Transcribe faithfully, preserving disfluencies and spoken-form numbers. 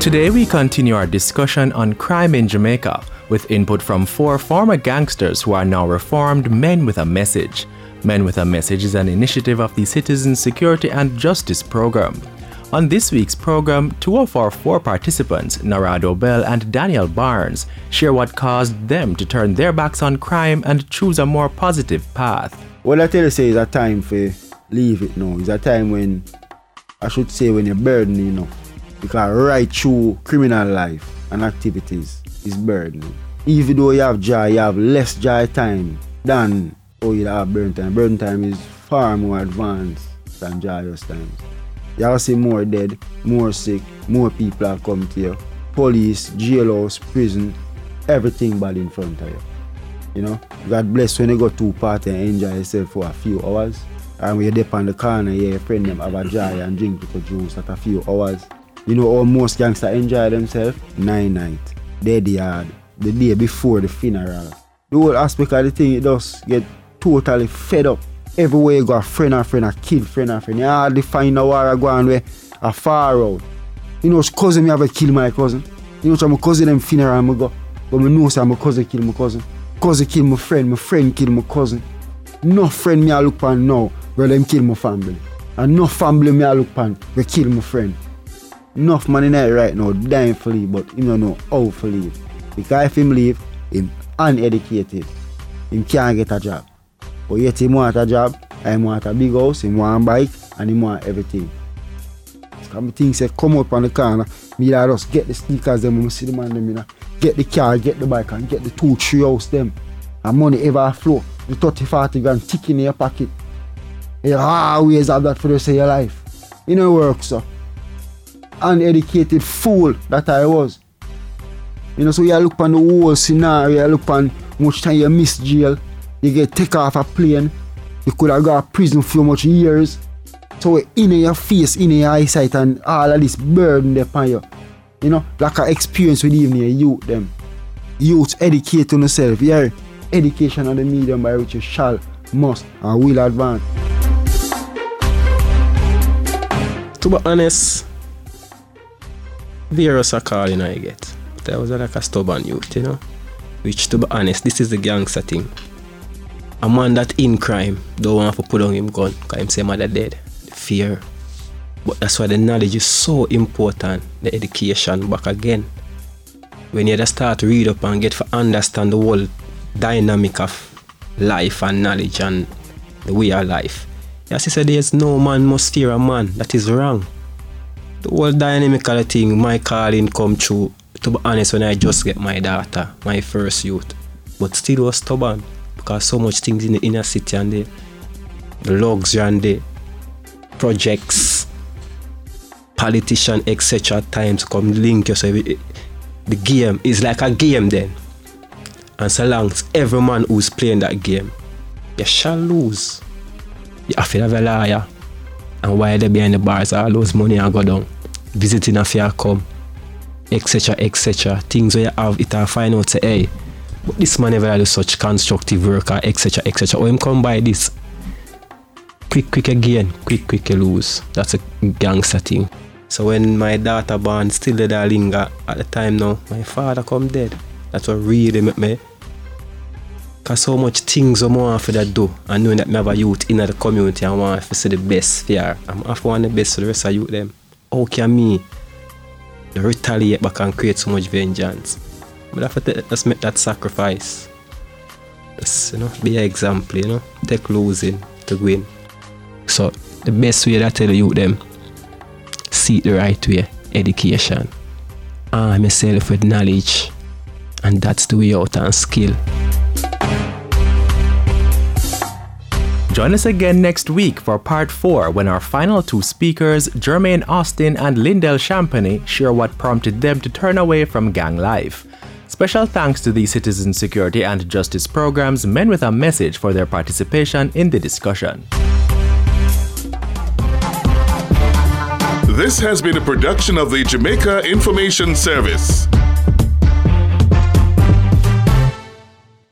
Today we continue our discussion on crime in Jamaica with input from four former gangsters who are now reformed Men with a Message. Men with a Message is an initiative of the Citizen Security and Justice Program. On this week's program, two of our four participants, Narado Bell and Daniel Barnes, share what caused them to turn their backs on crime and choose a more positive path. What I tell you say is a time for leave it now. It's a time when, I should say when you're burdening, you know. Because right through criminal life and activities is burdening. Even though you have joy, you have less joy time than oh you have burden time. Burden time is far more advanced than joyous times. You have see more dead, more sick, more people have come to you. Police, jailhouse, prison, everything bad in front of you. You know, God bless when you go to a party and enjoy yourself for a few hours. And when you're there on the corner, yeah, your friend them have a joy and drink little juice at a few hours. You know how most gangsters enjoy themselves? Nine night, dead yard, the day before the funeral. The whole aspect of the thing, it does get totally fed up. Everywhere you go, a friend and friend, a kid friend and friend. You hardly find a war going where a far out. You know, cousin me have a kill my cousin. You know, so my cousin them funeral I go. But I know so my cousin kill my cousin. Cousin kill my friend, my friend kill my cousin. No friend me I look upon now, where them kill my family. And no family me I look upon, where kill my friend. Enough man in there right now dying for leave, but he don't know how to leave. Because if him leave, him uneducated. Him can't get a job. But yet he want a job, and he want a big house, he want a bike, and he want everything. Because I think say come up on the corner, me like just get the sneakers them, when I see the man them, you know, get the car, get the bike, and get the two, three house them. And money ever flow. The thirty, forty grand tick in your pocket. You always have that for the rest of your life. You know work, so. Uneducated fool that I was. You know, so you look on the whole scenario, you look on much time you miss jail, you get take off a plane, you could have got a prison for much years. So in your face, in your eyesight, and all of this burden upon you. You know, like an experience with even your youth them. Youth educate on yourself, yeah. Education on the medium by which you shall, must, and will advance. To be honest, various a calling I get. But I was like a stubborn youth, you know. Which, to be honest, this is the gangster thing. A man that in crime don't want to put down him gun because him say mother dead. The fear. But that's why the knowledge is so important. The education back again. When you just start to read up and get to understand the whole dynamic of life and knowledge and the way of life. Yes, he said there's no man must fear a man. That is wrong. The whole dynamic of the thing, my calling come true, to be honest, when I just get my daughter, my first youth. But still was stubborn because so much things in the inner city and the, the luxury and the projects, politician, et cetera at times come link you. So the game is like a game then. And so long as every man who's playing that game, you shall lose. You have to have a liar. And while they behind the bars, all those money are go down. Visiting a fair come, et cetera, et cetera. Things where you have it and find out say, hey, but this man never do such constructive work, et cetera, et cetera. Or him come by this. Quick, quick again, quick, quick you lose. That's a gangster thing. So when my daughter born, still the linger at the time now, my father come dead. That's what really make me. Because so much things I want for that do, and knowing that I have a youth in the community and want to see the best for I'm after want the best for the rest of youth them. How can me retaliate back and create so much vengeance? But I have to just make that sacrifice. Just, you know, be an example, you know, take losing to win. So the best way that I tell the youth them, see it the right way, education. Arm myself with knowledge, and that's the way out and skill. Join us again next week for part four when our final two speakers, Jermaine Austin and Lindell Champagny, share what prompted them to turn away from gang life. Special thanks to the Citizen Security and Justice Programs Men with a Message for their participation in the discussion. This has been a production of the Jamaica Information Service.